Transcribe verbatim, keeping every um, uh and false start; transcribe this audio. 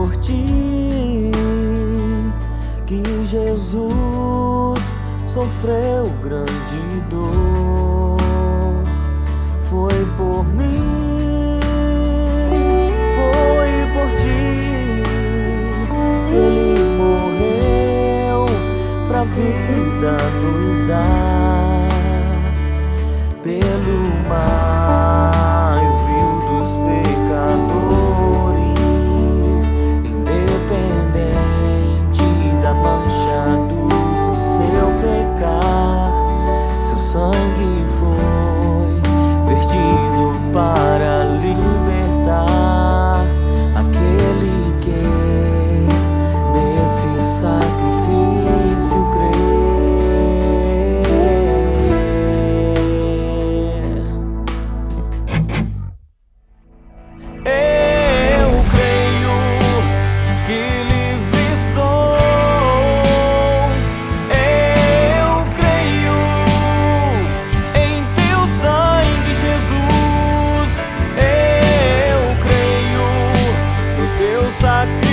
por ti que Jesus sofreu grande dor. Foi por mim, foi por ti que Ele morreu pra vida nos dar. Pelo mais vil dos pecadores, independente da mancha do seu pecar, seu sangue foi vertido para libertar aquele que nesse sacrifício crê. Eu creio que livre sou, eu creio em teu sangue, Jesus, eu creio no teu sacrifício.